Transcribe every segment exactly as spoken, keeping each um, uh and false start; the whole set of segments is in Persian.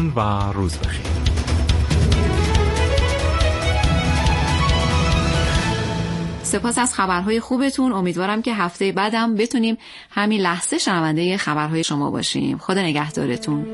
و روز بخیر. سپاس از خبرهای خوبتون. امیدوارم که هفته بعدم بتونیم همین لحظه شنونده خبرهای شما باشیم. خدا نگهدارتون.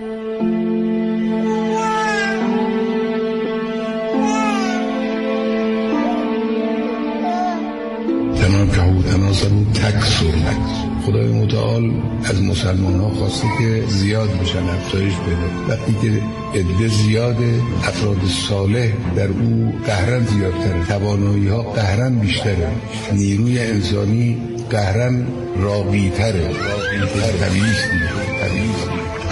تناکهو تناسبو تکسر. خدای متعال از مسلمان ها خواسته که زیاد بشن، افزایش بده. وقتی که عده زیاده، افراد صالح در او قهرن زیادتره، توانایی ها قهرن بیشتره، نیروی انسانی قهرن راقی‌تره. طبیعیست طبیعیست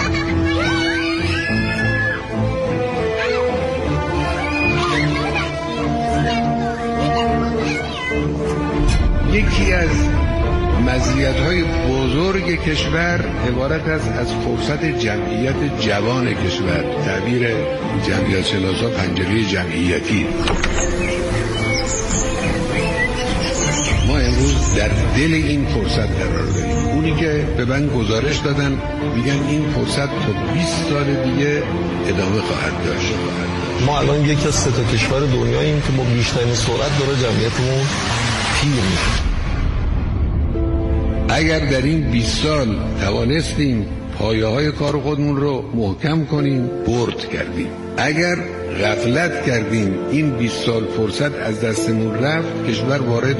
یکی از مزیت‌های بزرگ کشور عبارت است از فرصت جمعیت جوان کشور. تعبیر جمعیت شناسا پنجره جمعیتی. ما امروز در دل این فرصت قرار داریم. اونی که به من گزارش دادن میگن این فرصت تا بیست سال دیگه ادامه خواهد داشت. ما الان یکی از سه تا کشور دنیاییم که با بیشترین سرعت داره جمعیتمون پیر میشه. اگر در این بیست سال توانستیم پایه های کار خودمون رو محکم کنیم، برد کردیم. اگر غفلت کردیم این بیست سال فرصت از دستمون رفت، کشور وارد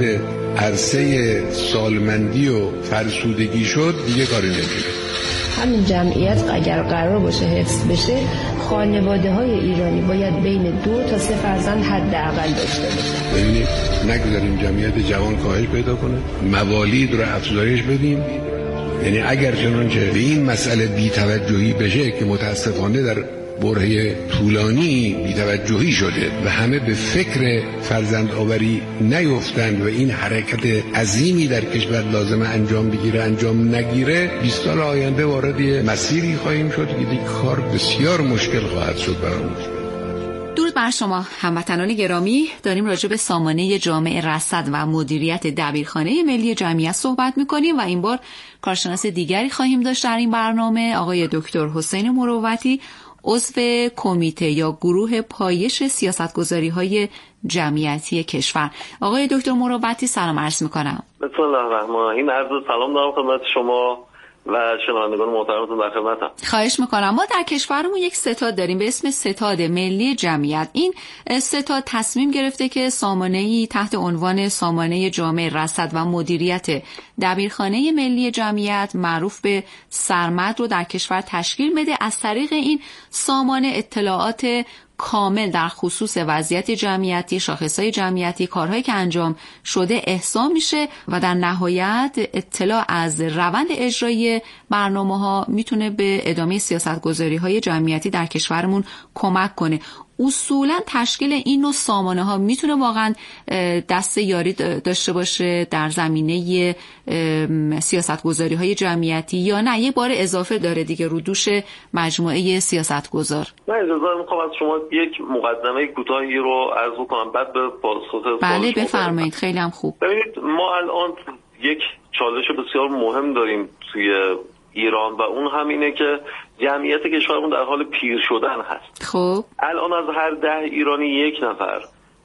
عرصه سالمندی و فرسودگی شد، دیگه کاری نمیشه. همین جمعیت اگر قرار باشه حفظ بشه، خانواده های ایرانی باید بین دو تا سه فرزند حداقل داشته باشه. ببینید نگذاریم جمعیت جوان کاهش پیدا کنه، موالید رو افزایش بدیم. یعنی اگر چنانچه به این مسئله بی‌توجهی بشه که متاسفانه در برهه طولانی بی‌توجهی شده و همه به فکر فرزند آوری نیفتند و این حرکت عظیمی در کشور لازم انجام بگیره انجام نگیره، بیست سال آینده وارد مسیری خواهیم شد که دیگه کار بسیار مشکل خواهد شد برامون. درود بر شما هموطنان گرامی. داریم راجع به سامانه جامع رصد و مدیریت دبیرخانه ملی جمعیت صحبت می‌کنیم و این بار کارشناس دیگری خواهیم داشت در این برنامه، آقای دکتر حسین مروتی، عضو کمیته یا گروه پایش سیاستگذاری‌های جمعیتی کشور. آقای دکتر مروتی سلام عرض می‌کنم. بسم الله الرحمن الرحیم. عرض سلام دارم خدمت شما و شنوندگان محترمتون در خدمتم. خواهش میکنم. ما در کشورمون یک ستاد داریم به اسم ستاد ملی جمعیت. این ستاد تصمیم گرفته که سامانه‌ای تحت عنوان سامانه جامع رصد و مدیریت دبیرخانه ملی جمعیت معروف به سرمد رو در کشور تشکیل بده. از طریق این سامانه اطلاعات کامل در خصوص وضعیت جمعیتی، شاخصهای جمعیتی، کارهایی که انجام شده احصا میشه و در نهایت اطلاع از روند اجرایی برنامه‌ها میتونه به ادامه سیاستگذاری‌های جمعیتی در کشورمون کمک کنه. اصولا تشکیل این نوع سامانه ها میتونه واقعا دست یاری داشته باشه در زمینه سیاستگذاری های جمعیتی یا نه یه بار اضافه داره دیگه رو دوش مجموعه سیاستگذار؟ من اجازه میخوام از شما یک مقدمه کوتاهی رو عرض کنم بعد به پاسخ. بله بفرمایید. خیلی هم خوب. ببینید ما الان یک چالش بسیار مهم داریم توی ایران و اون هم اینه که جمعیت کشورمون در حال پیر شدن هست. خب الان از هر ده ایرانی یک نفر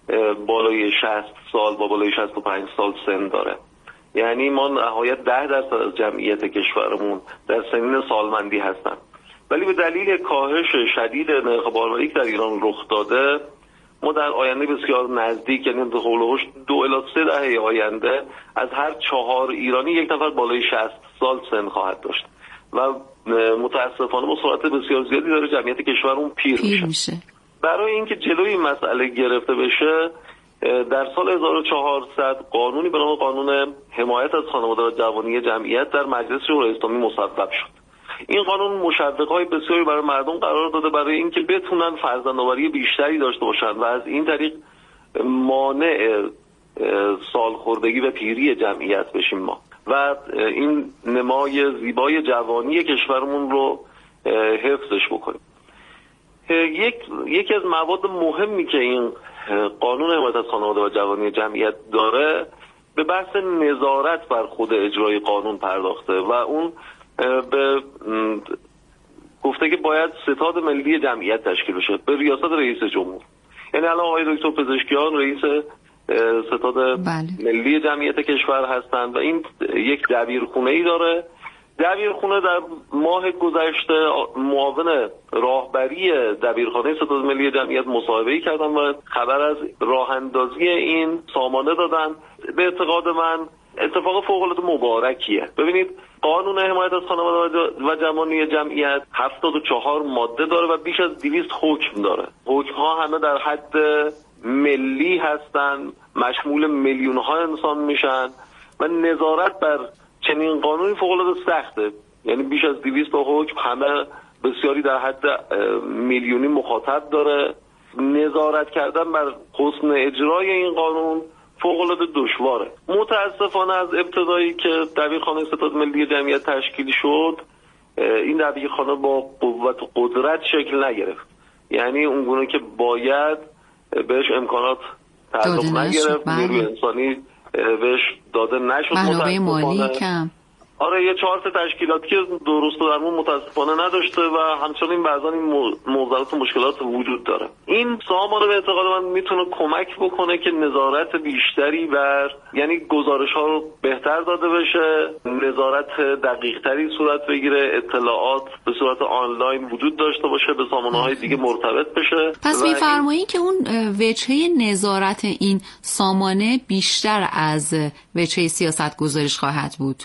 بالای شصت سال با بالای شصت و پنج سال سن داره. یعنی ما نهایت ده درصد از جمعیت کشورمون در سنین سالمندی هستن. ولی به دلیل کاهش شدید نرخ بارمندی که در ایران رخ داده، ما در آینده بسیار نزدیک، یعنی هولوش دو الی سه دهه آینده، از هر چهار ایرانی یک نفر بالای شصت سال سن خواهد داشت و متاسفانه با سرعت بسیار زیادی داره جمعیت کشورمون پیر, پیر میشه. میشه. برای اینکه جلوی این مسئله گرفته بشه، در سال هزار و چهارصد قانونی به نام قانون حمایت از خانواده و جوانی جمعیت در مجلس شورای اسلامی مصوب شد. این قانون مشوق‌های بسیاری برای مردم قرار داده برای اینکه بتونن فرزندآوری بیشتری داشته باشن و از این طریق مانع سالخوردگی و پیری جمعیت بشیم ما و این نمای زیبای جوانی کشورمون رو حفظش بکنیم. یک یکی از مواد مهمی که این قانون حمایت از خانواده و جوانی جمعیت داره به بحث نظارت بر خود اجرای قانون پرداخته و اون به گفته که باید ستاد ملی جمعیت تشکیل بشه به ریاست رئیس جمهور. یعنی الان آقای دکتر پزشکیان رئیس ستاد بله. ملی جمعیت کشور هستند و این یک دبیرخونه‌ای داره. دبیرخونه در ماه گذشته معاون راهبری دبیرخانه ستاد ملی جمعیت مصاحبه‌ای کردن و خبر از راه اندازی این سامانه دادن. به اعتقاد من اتفاق فوق‌العاده مبارکیه. ببینید قانون حمایت از خانواده و جوانی جمعیت هفتاد و چهار ماده داره و بیش از دویست حکم داره. حکم‌ها همه در حد ملی هستن، مشمول میلیون‌ها انسان میشن و نظارت بر چنین قانونی فوق‌العاده سخته. یعنی بیش از دویست تا حکم، همه بسیاری در حد میلیونی مخاطب داره. نظارت کردن بر حسن اجرای این قانون فوق‌العاده دشواره. متاسفانه از ابتدایی که دبیرخانه ستاد ملی جمعیت تشکیل شد، این دبیرخانه با قوت و قدرت شکل نگرفت. یعنی اونگونه که باید بهش امکانات تعلق نگرفت، نیروی انسانی بهش داده نشد. منابع مالی کم. آره یه چهار تا تشکیلاتی که درست و درمون متاسفانه نداشته و همچنین بعضا این موضوعات و مشکلات وجود داره. این سامانه به اعتقاد من میتونه کمک بکنه که نظارت بیشتری بر یعنی گزارش ها رو بهتر داده بشه، نظارت دقیق تری صورت بگیره، اطلاعات به صورت آنلاین وجود داشته باشه، به سامانه های دیگه مرتبط بشه. پس میفرمایید که اون وجهه نظارت این سامانه بیشتر از وجهه سیاست گذاریش خواهد بود؟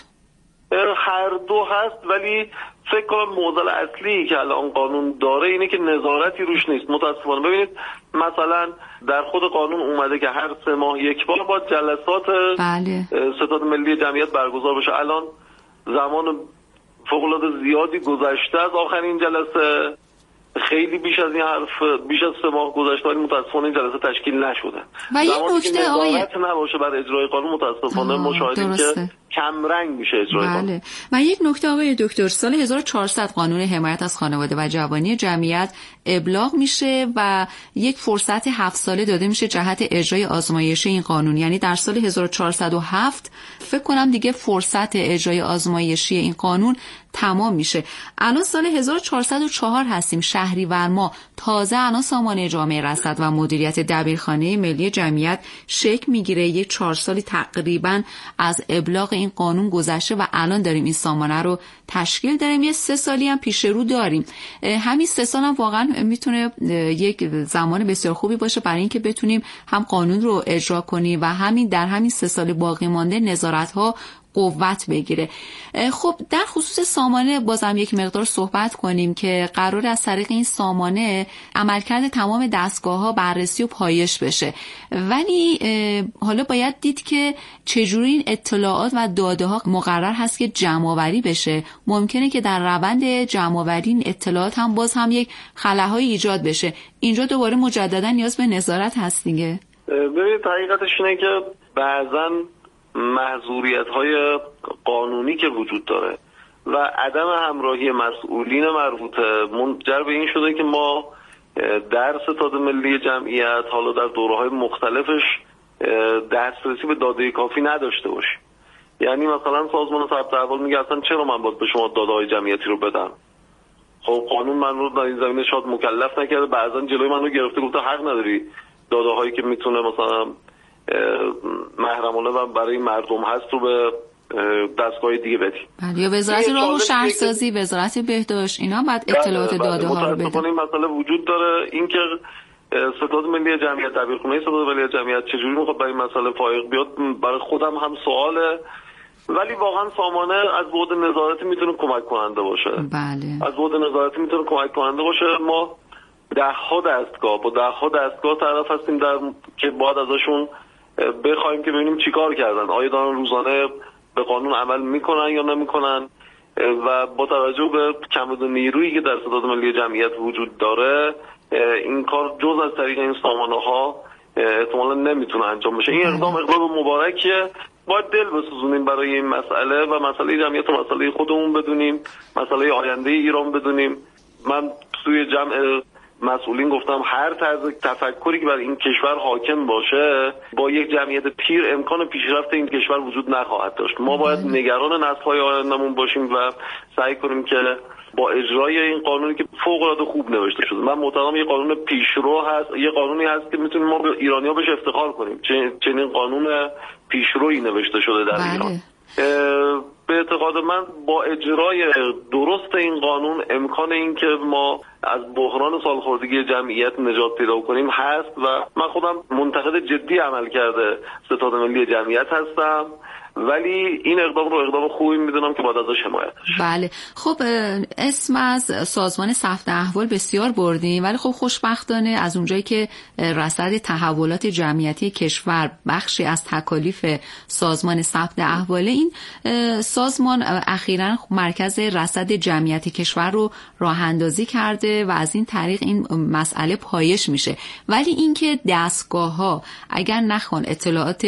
هر دو هست، ولی فکر کنم معضل اصلی که الان قانون داره اینه که نظارتی روش نیست. متاسفانه ببینید مثلا در خود قانون اومده که هر سه ماه یک بار با جلسات بله. ستاد ملی جمعیت برگزار بشه. الان زمان فوق‌العاده زیادی گذشته از آخرین جلسه، خیلی بیش از این حرف بیش از سه ماه گذشته، ولی متاسفانه این جلسه تشکیل نشده. و یک نکته آقای نباشه بر اجرای قانون متاسفانه مشاهدیم که کم رنگ میشه اجرای قانون. بله. و یک نکته آقای دکتر، سال هزار و چهارصد قانون حمایت از خانواده و جوانی جمعیت ابلاغ میشه و یک فرصت هفت ساله داده میشه جهت اجرای آزمایشی این قانون. یعنی در سال هزار و چهارصد و هفت فکر کنم دیگه فرصت اجرای آزمایشی این قانون تمام میشه. الان سال هزار و چهارصد و چهار هستیم، شهریور ماه. تازه الان سامانه جامع رصد و مدیریت دبیرخانه ملی جمعیت شکل میگیره. یک چهار سالی تقریبا از ابلاغ این قانون گذشته و الان داریم این سامانه رو تشکیل داریم. یه سه سالی هم پیش رو داریم. همین سه سال هم واقعا میتونه یک زمان بسیار خوبی باشه برای اینکه بتونیم هم قانون رو اجرا کنیم و همین در همین سه سال باقی مانده نظارت ها قوت بگیره. خب در خصوص سامانه بازم یک مقدار صحبت کنیم که قرار از طریق این سامانه عملکرد تمام دستگاه‌ها بررسی و پایش بشه، ولی حالا باید دید که چجوری این اطلاعات و داده‌ها مقرر هست که جمع‌آوری بشه. ممکنه که در روند جمع‌آوری این اطلاعات هم باز هم یک خلاهایی ایجاد بشه. اینجا دوباره مجددا نیاز به نظارت هست دیگه. ببینید حقیقتش اینه که بعضن محظوریت‌های قانونی که وجود داره و عدم همراهی مسئولین مربوطه منجر به این شده که ما در ستاد ملی جمعیت حالا در دوره‌های مختلفش دسترسی به داده کافی نداشته باشیم. یعنی مثلا سازمان ثبت احوال میگه اصلا چرا من باید به شما داده‌های جمعیتی رو بدم؟ خب قانون من رو در این زمینه شاید مکلف نکرده، بعضا جلوی من رو گرفته گفته حق نداری داده‌هایی که میتونه مثلا محرمانه و برای مردم هست رو به دستگاه دیگه بدی. بله، یا وزارت راه و شهرسازی، وزارت بهداشت، اینا بعد اطلاعات داده ها رو بدن. این مسئله وجود داره، اینکه ستاد ملی جمعیت دبیرخونه ستاد ملی جمعیت چجوری میخواد برای این مسئله فائق بیاد برای خودم هم سواله، ولی واقعا سامانه از بعد نظارتی میتونه کمک کننده باشه. بله. از بعد نظارتی میتونه کمک کننده باشه. ما ده ها دستگاه با ده ها دستگاه طرف هستیم در که باید ازشون بخوایم که ببینیم چیکار کردن، آیا دارن روزانه به قانون عمل میکنن یا نمیکنن و با توجه به کمبود نیرویی که در ستاد ملی جمعیت وجود داره این کار جز از طریق این سامانه ها احتمالا نمیتونه انجام بشه. این اقدام اقدام مبارکیه، باید دل بسوزونیم برای این مسئله و مسئله جمعیت و مسئله خودمون بدونیم، مسئله آینده ایران بدونیم. من توی جمع مسئولین گفتم هر طرز تفکری که بر این کشور حاکم باشه با یک جمعیت پیر امکان پیشرفت این کشور وجود نخواهد داشت. ما باید نگران نسل‌های آینده‌مون باشیم و سعی کنیم که با اجرای این قانونی که فوق العاده خوب نوشته شده. من معتقدم یه قانون پیشرو هست، یه قانونی هست که میتونیم ما به ایرانی‌ها بهش افتخار کنیم. چنین قانون پیشرویی نوشته شده در بله. ایران. به اعتقاد من با اجرای درست این قانون امکان این که ما از بحران سالخوردگی جمعیت نجات پیدا کنیم هست و من خودم منتقد جدی عمل کرده ستاد ملی جمعیت هستم، ولی این اقدام رو اقدام خوبی میدونم که باید ازش حمایت بشه. بله خب اسم از سازمان ثبت احوال بسیار بردیم، ولی خب خوشبختانه از اونجایی که رصد تحولات جمعیتی کشور بخشی از تکالیف سازمان ثبت احوال، این سازمان اخیراً مرکز رصد جمعیتی کشور رو راه اندازی کرده و از این طریق این مسئله پایش میشه. ولی اینکه دستگاه‌ها اگر نخوان اطلاعات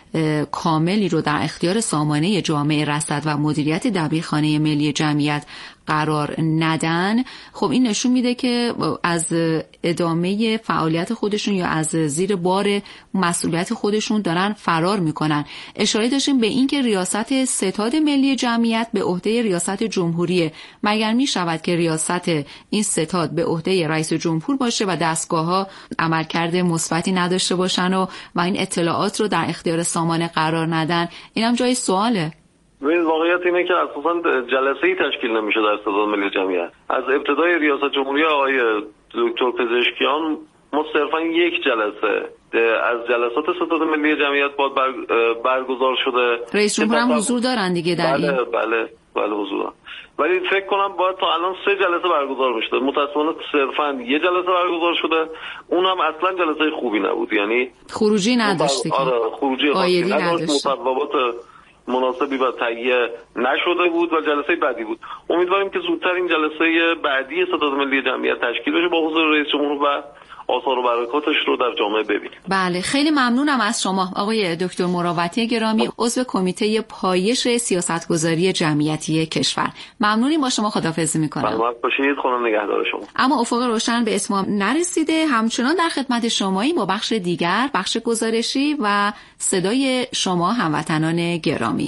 کاملی رو در اختیار سامانه جامع رصد و مدیریت دبیرخانه ملی جمعیت قرار ندن، خب این نشون میده که از ادامه فعالیت خودشون یا از زیر بار مسئولیت خودشون دارن فرار میکنن. اشاره داشتیم به این که ریاست ستاد ملی جمعیت به عهده ریاست جمهوریه. مگر میشود که ریاست این ستاد به عهده رئیس جمهور باشه و دستگاه‌ها عملکرد مثبتی نداشته باشن و و این اطلاعات رو در اختیار سامانه قرار ندن؟ اینم جای سواله. ببین واقعیت اینه که اساساً جلسه‌ای تشکیل نمیشه در ستاد ملی جمعیت. از ابتدای ریاست جمهوری آقای دکتر پزشکیان ما صرفاً یک جلسه از جلسات ستاد ملی جمعیت باید برگزار شده. رئیس جمهور هم حضور دارن دیگه در بله این. بله بله حضور دارن. ولی فکر کنم باید تا الان سه جلسه برگزار میشده. متأسفانه صرفاً یه جلسه برگزار شده، اونم اصلا جلسه خوبی نبود. یعنی خروجی نداشت. آره خروجی خاصی نداشت. مطالبات مناسبی و تهیه نشده بود و جلسه بعدی بود. امیدواریم که زودتر این جلسه بعدی ستاد ملی جمعیت تشکیل بشه با حضور رئیس جمهور و آثار و برکاتش رو در جامعه ببینیم. بله خیلی ممنونم از شما آقای دکتر مروتی گرامی، عضو کمیته پایش سیاستگذاری جمعیتی کشور. ممنونیم، با شما خداحافظی میکنم. سلامت باشید، خدا نگهدار شما. اما افق روشن به اتمام نرسیده، همچنان در خدمت شمایی با بخش دیگر، بخش گزارشی و صدای شما هموطنان گرامی.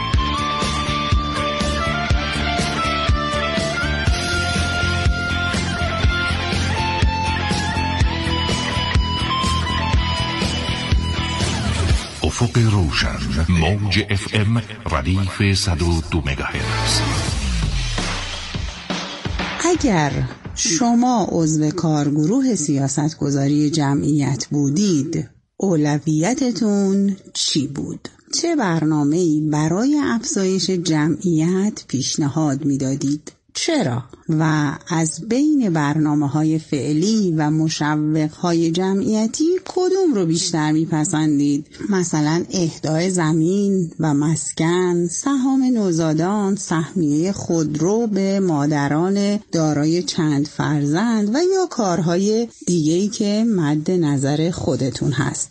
افق روشن، موج اف ام ردیف صد و دو مگاهرتز. اگر شما عضو کارگروه سیاستگذاری جمعیت بودید، اولویتتون چی بود؟ چه برنامه‌ای برای افزایش جمعیت پیشنهاد میدادید؟ چرا؟ و از بین برنامه‌های فعلی و مشوق‌های جمعیتی کدوم رو بیشتر میپسندید؟ مثلا اهدای زمین و مسکن، سهام نوزادان، سهمیه خودرو به مادران دارای چند فرزند و یا کارهای دیگه‌ای که مد نظر خودتون هست.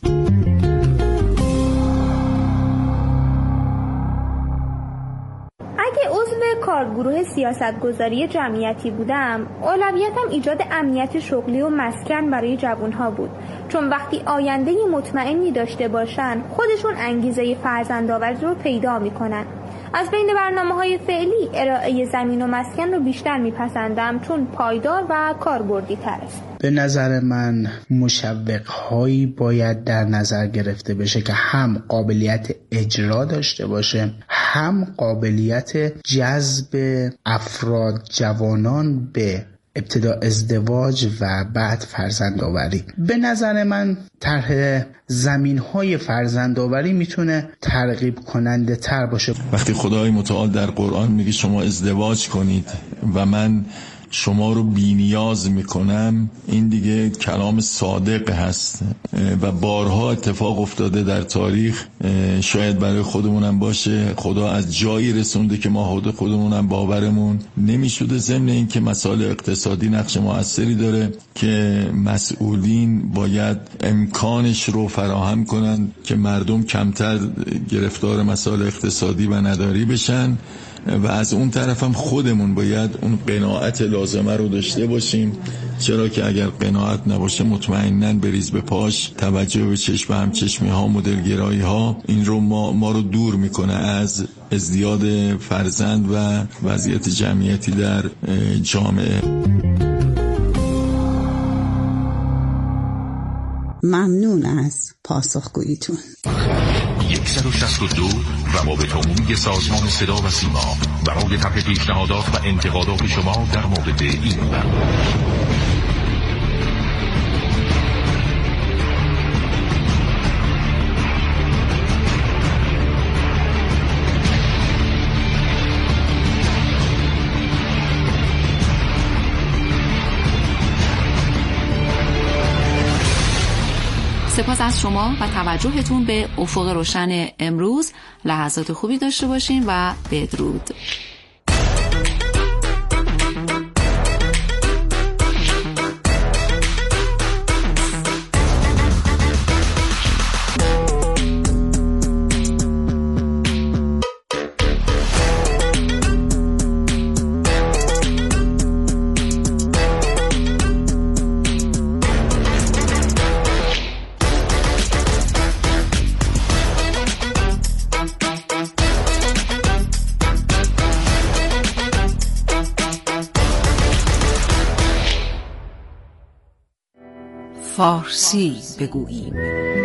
کارگروه سیاستگذاری جمعیتی بودم، اولویتم ایجاد امنیت شغلی و مسکن برای جوانها بود، چون وقتی آینده مطمئنی داشته باشن خودشون انگیزه فرزندآوری رو پیدا میکنن. از بین برنامه‌های فعلی ارائه زمین و مسکن رو بیشتر میپسندم، چون پایدار و کاربردی تر است. به نظر من مشوق‌هایی باید در نظر گرفته بشه که هم قابلیت اجرا داشته باشه، هم قابلیت جذب افراد جوانان به ابتدا ازدواج و بعد فرزندآوری. به نظر من طرح زمین‌های فرزندآوری میتونه ترغیب کننده تر باشه. وقتی خدای متعال در قرآن میگه شما ازدواج کنید و من شما رو بی‌نیاز میکنم، این دیگه کلام صادق هست و بارها اتفاق افتاده در تاریخ، شاید برای خودمونم باشه. خدا از جایی رسونده که ما خود خودمونم باورمون نمیشده. ضمن این که مسائل اقتصادی نقش موثری داره که مسئولین باید امکانش رو فراهم کنن که مردم کمتر گرفتار مسائل اقتصادی و نداری بشن و از اون طرف هم خودمون باید اون قناعت لازمه رو داشته باشیم، چرا که اگر قناعت نباشه مطمئناً بریز به پاش توجه به چشم همچشمی ها، مدلگرایی ها، این رو ما, ما رو دور میکنه از ازدیاد فرزند و وضعیت جمعیتی در جامعه. ممنون از پاسخگوییتون. صد و شصت و دو روابط عمومی سازمان صدا و سیما برای طرح پیشنهادات و انتقادات شما در مورد این برنامه. سپاس از شما و توجهتون به افق روشن امروز. لحظات خوبی داشته باشین و بدرود. فارسی بگوییم.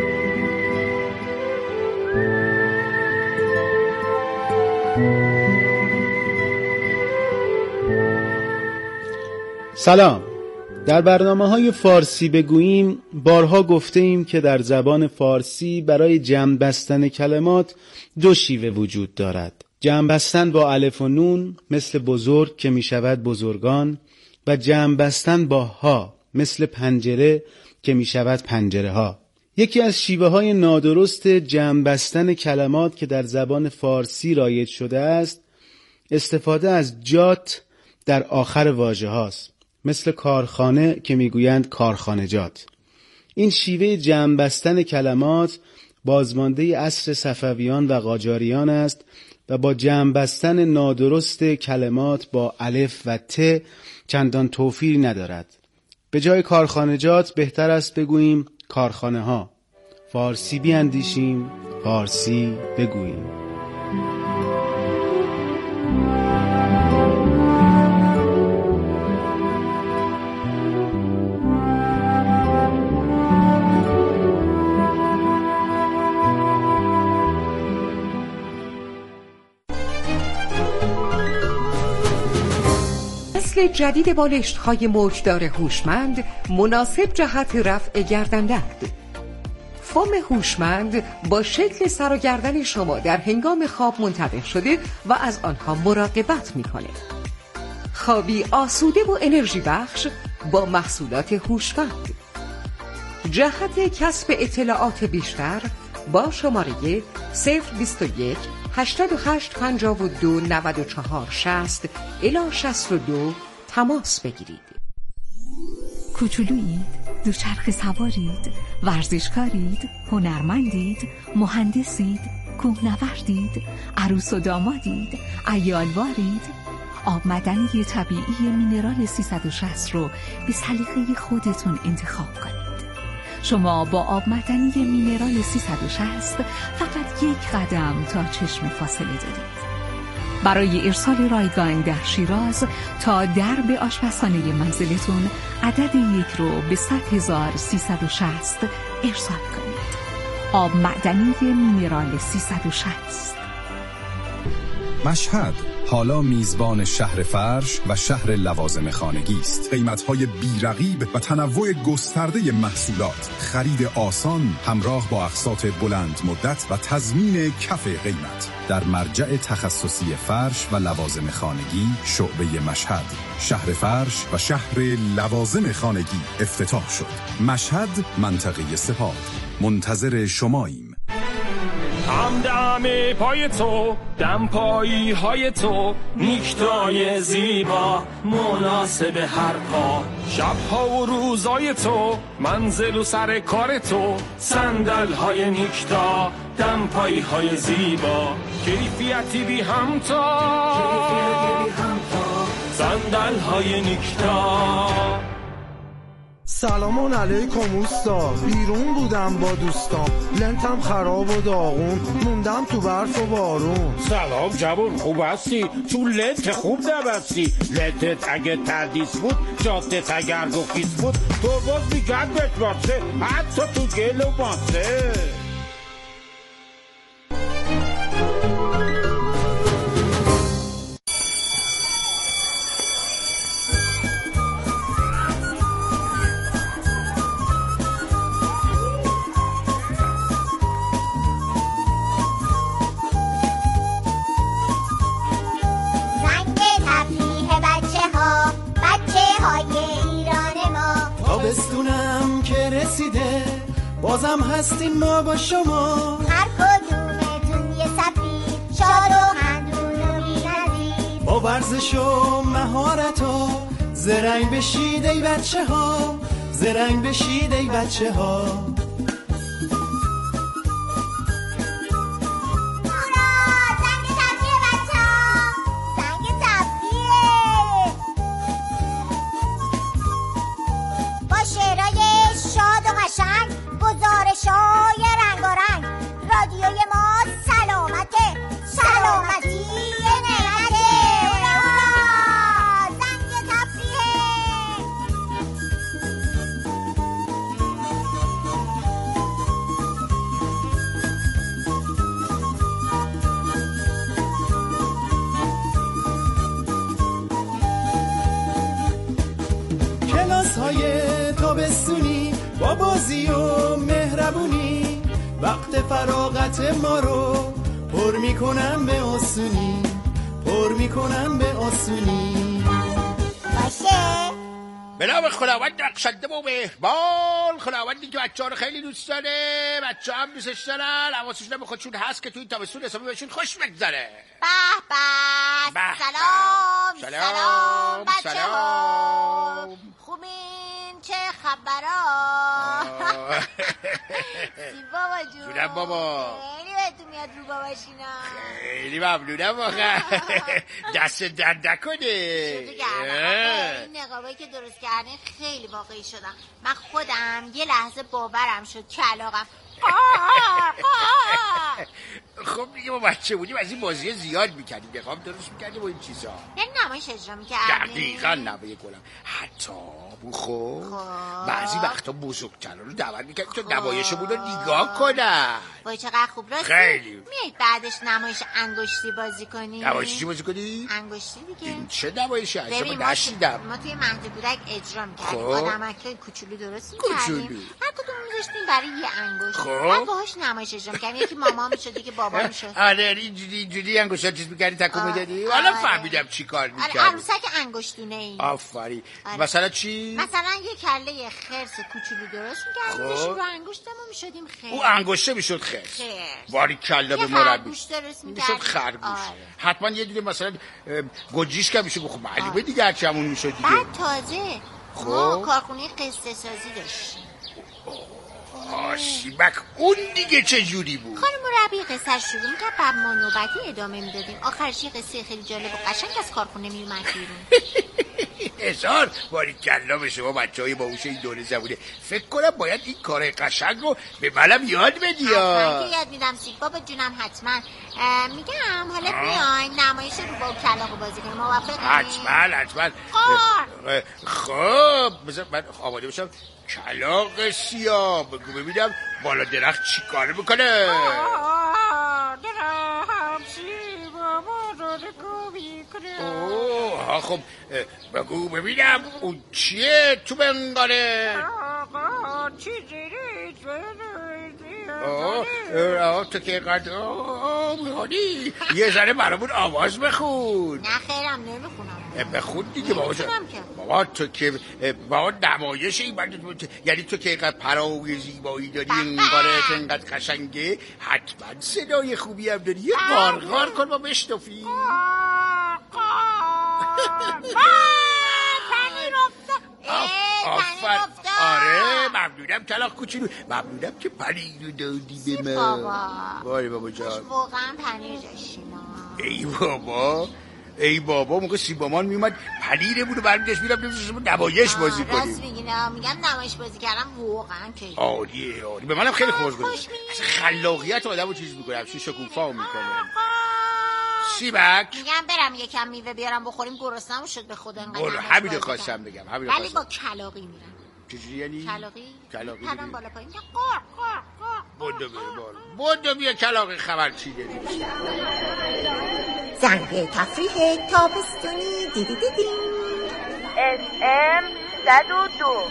سلام. در برنامه‌های فارسی بگوییم بارها گفته ایم که در زبان فارسی برای جمع بستن کلمات دو شیوه وجود دارد. جمع بستن با الف و نون مثل بزرگ که می شود بزرگان و جمع بستن با ها مثل پنجره که می شود پنجره ها. یکی از شیوه های نادرست جمع بستن کلمات که در زبان فارسی رایج شده است استفاده از جات در آخر واژه هاست، مثل کارخانه که می گویند کارخانجات. این شیوه جمع بستن کلمات بازمانده عصر صفویان و قاجاریان است و با جمع بستن نادرست کلمات با الف و ت چندان توفیری ندارد. به جای کارخانجات بهتر است بگوییم کارخانه ها. فارسی بیاندیشیم، فارسی بگوییم. جدید بالشت‌های موجدار هوشمند مناسب جهت رفع گردن‌درد. فوم هوشمند با شکل سر و گردن شما در هنگام خواب منطبق شده و از آنها مراقبت می‌کنه. خوابی آسوده و انرژی بخش با محصولات هوشمند. جهت کسب اطلاعات بیشتر با شماره صفر بیست و یک هشتاد و هشت پنجاه و دو نود و چهار شصت الی شصت و دو تماس بگیرید. کوچولویید، دوچرخه سوارید، ورزشکارید، هنرمندید، مهندسید، کوهنوردید، عروس و دامادید، عیالوارید. آب معدنی طبیعی مینرال سیصد و شصت رو به سلیقه خودتون انتخاب کنید. شما با آب معدنی مینرال سیصد و شصت فقط یک قدم تا چشم فاصله دارید. برای ارسال رایگان در شیراز تا درب آشپزخانه منزلتون عدد یک رو به صد هزار سیصد و شصت ارسال کنید. آب معدنی مینرال سیصد و شصت. مشهد حالا میزبان شهر فرش و شهر لوازم خانگی است. قیمت‌های بی‌رقیب و تنوع گسترده محصولات، خرید آسان همراه با اقساط بلند مدت و تضمین کف قیمت. در مرجع تخصصی فرش و لوازم خانگی شعبه مشهد، شهر فرش و شهر لوازم خانگی افتتاح شد. مشهد، منطقه سپاه. منتظر شماییم. همدم پای تو، دم پایی های تو، نیکتای زیبا مناسب هر پا، شبها و روزای تو، منزل و سر کار تو، صندل های نیکتا، دم پایی های زیبا، کیفیتی بی همتا، صندل های نیکتا. سلامون علیکم اوستا، بیرون بودم با دوستام، لنتم خراب و داغون، موندم تو برف و بارون. سلام جوون، خوب هستی؟ تو لنت خوب نبستی، لنتت اگه تردیس بود، جادت اگر گفیس بود، تو باز میگرد بشماسه، حتی تو گل و ماسه. تابستونم که رسیده، بازم هستیم ما با شما، هر کدومتون یه سفید، شاد و خندون و بی‌نظیر، با ورزش و مهارت و زرنگ بشید ای بچه ها، زرنگ بشید ای بچه ها. گزارشای رنگارنگ، رادیوی ما سلامته، سلامتی نعمته، زنگ تفریحه. کلاس های تابستونی با بازی و مهربونی، وقت فراغت ما رو پر میکنم به آسونی، پر میکنم به آسونی. باشه به نام خداوند بخشنده و مهربان، خداوندی که بچه ها رو خیلی دوست داره، بچه ها هم دوستش دارن، حواسشون به خودشون هست که توی این تابستون حسابی بهشون خوش بگذره. به به، سلام سلام بچه ها، خوبین؟ چه خبرها؟ بابا جون، جونم بابا، خیلی بهتون میاد رو باباشینا، خیلی ممنونم واقعا. دست درد نکنه. شده گردم، این نقابایی که درست کردین خیلی واقعی شدم. من خودم یه لحظه باورم شد که علاقم. خب دیگه ما بچه بودیم از این بازی زیاد میکردیم، نقاب درست میکردیم و این چیزا، یعنی نمایش اجرا میکردیم. دقیقا نمایه گلم. حتی بخو بعضی وقتا بزرگتران رو دعوت میکردیم تو نمایشمون رو نگاه کنن. وای چقدر خوب. راستی خیلی میایید بعدش نمایش انگشتی بازی کنی؟ نمایش چی بازی کنی؟ انگشتی دیگه. این چه نمایشی هست؟ ببین ما نشیدم. ما توی مهد کودک اجرا میکردیم، خب. آدمک‌های کوچولو درست میکردیم، هر کدوم میذاشتیم برای یه انگشت، خب. بعد باهاش نمایش اجرا میکردیم. یکی ماما میشد، یکی بابا میشد. آره اینجوری اینجوری انگشتا چیز میکردی تکون میدادی. حالا فهمیدم چی کار میکردی. آره عروسک انگشتونه‌ای. آفرین. آره. مثلا چی؟ مثلا یه کله خرس کوچولو درست میکردیم، خب. رو انگشتمون میشدیم خرس. او انگشته میشد خرس. خرس. باری کلا به یه مربی. خرگوش درست میکردیم. میشد خرگوش. آره. حتما یه دونه مثلا گوجیش که میشه خب معلومه دیگه هرچی همون میشد دیگه. بعد تازه خب. ما کارخونه قصه سازی داشتیم. آشیبک اون دیگه چه جوری بود؟ خانم مربی قصه شروع میکرد، بعد ما نوبتی ادامه میدادیم. آخرش یه قصه خیلی جالب و قشنگ از کارخونه میومد بیرون. هزار باری کلا به شما بچه های باهوش این دوره زبونه. فکر کنم باید این کار قشنگ رو به منم یاد بدی. حتما که یاد میدم سید بابا جونم، حتما. میگم حالا بیاین نمایش رو با کلاغ بازی کنیم، موافقی؟ حتما حتما. خب بذار من آماده باشم. کلاغ سیاه بگو ببینم بالا درخت چی کار میکنه؟ درخت سیاه بالا رکوبی کنه. اوه خب بگو ببینم اون چیه تو بنگاره؟ چیزی نیست. آه تو که قد آه میخونی یه ذره برامون آواز بخون. نه خیرم نمیخونم. بخون دیگه بابا. بابا تو که بابا نمایش این یعنی تو که اینقدر پراوی زیبایی داری، اینقدر اینقدر قشنگه، حتما صدای خوبی هم داری. یه قارقار کن ما بشنفی. آفر آره ممنونم کلاغ کوچولو، ممنونم که پنیر رو دادی به من. بابا وای بابا جان واقعا پنیر داشتیم. ای بابا ای بابا موقع سیبامان میومد پنیرمون رو برمی داشت میرم نمیشه نمایش بازی کنیم. راست میگم میگم نمایش بازی کردم واقعا که عالیه عالی. به منم خیلی خوش گذشت. اصلا خلاقیت آدمو چیز میکنه، همچین شکوفا میکنه. سیبک میگم برم یکم میوه بیارم بخوریم، گرسنه‌ام شد به خدا انقدر. برو همینو خواستم بگم همینو ولی با کلاغی میرم. چجوری یعنی؟ کلاغی؟ کلاغی پرم بالا پایین قا قا قا. بودو بیا بودو بیا کلاغی خبر چی داری؟ زنگ تفریح تابستونی دی دی دی دی اس ام صد و دو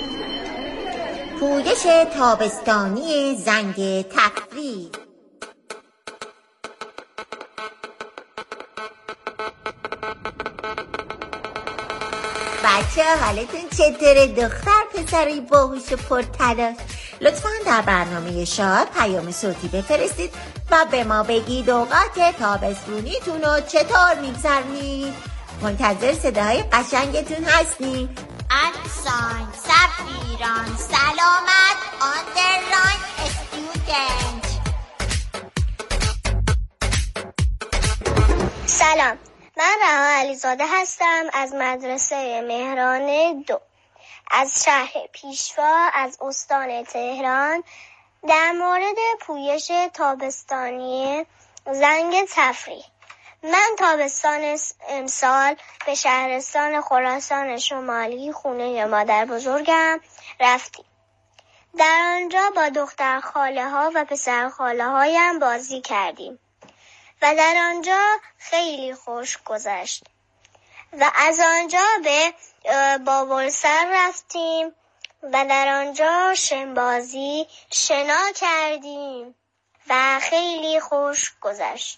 پویش تابستانی زنگ تفریح. بچه حالتون چطوره؟ دختر پسری باهوش و پرتلاش، لطفاً در برنامه شاد پیام صوتی بفرستید و به ما بگید اوقات تابستونیتون رو چطور میگذرونید. منتظر صداهای قشنگتون هستیم. انسان سفیران سلامت آندرلاین استودنت. سلام، من رها علیزاده هستم از مدرسه مهران دو از شهر پیشوا از استان تهران. در مورد پویش تابستانی زنگ تفریح، من تابستان امسال به شهرستان خراسان شمالی خونه مادر بزرگم رفتیم. در آنجا با دختر خاله ها و پسر خاله هایم بازی کردیم و در آنجا خیلی خوش گذشت. و از آنجا به بابلسر رفتیم و در آنجا شنبازی شنا کردیم و خیلی خوش گذشت.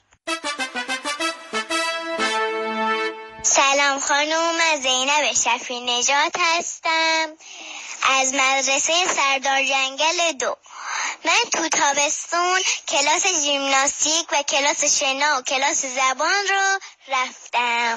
سلام خانم، من زینب شفیع نژاد هستم از مدرسه سردار جنگل دو. من تو تابستون کلاس ژیمناستیک و کلاس شنا و کلاس زبان رو رفتم.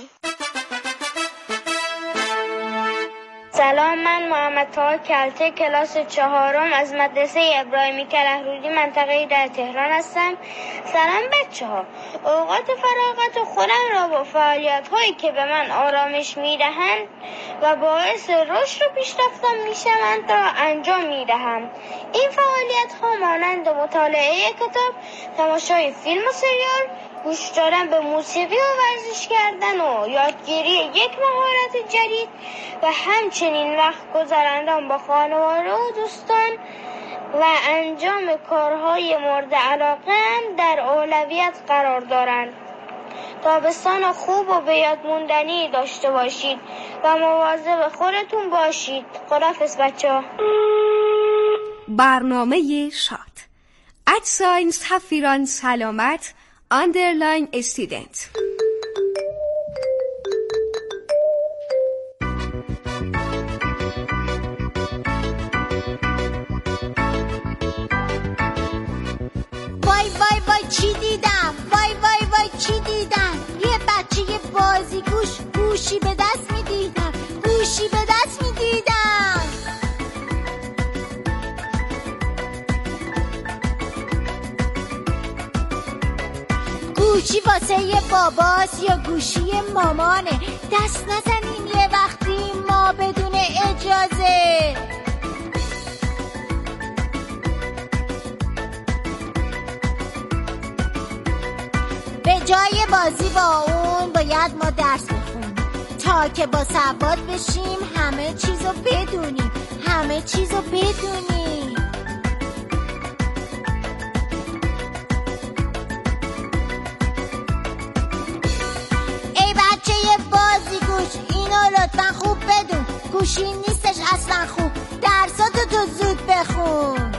سلام، من محمد طاهر کلته کلاس چهارم از مدرسه ابراهیمی کلهرودی منطقه در تهران هستم. سلام بچه ها، اوقات فراغت خودم را با فعالیت هایی که به من آرامش می دهند و باعث رشد و پیشرفتم می شوند را انجام می دهم. این فعالیت ها مانند مطالعه کتاب، تماشای فیلم و سریال، گوش دادن به موسیقی و ورزش کردن و یادگیری یک مهارت جدید و همچنین وقت گذراندن با خانواده و دوستان و انجام کارهای مورد علاقه هم در اولویت قرار دارند. تابستان خوب و به یاد موندنی داشته باشید و مواظب خودتون باشید. خداحافظ بچه‌ها. برنامه شاد ادساین سفیران سلامت آندرلاین استودنت. وای وای وای چی دیدم، وای وای وای چی دیدم، یه بچه یه بازی گوش گوشی به دست می دیدم، گوشی به دست می دیدم. گوشی واسه یه باباست یا گوشی مامانه؟ دست نزنیم یه وقتی ما بدون اجازه. به جای بازی با اون باید ما درس بخونیم تا که با سواد بشیم، همه چیزو بدونیم، همه چیزو بدونیم. ای بچه یه بازی گوش، اینو لطفا خوب بدون، گوشی نیستش اصلا خوب، درساتو تو زود بخون.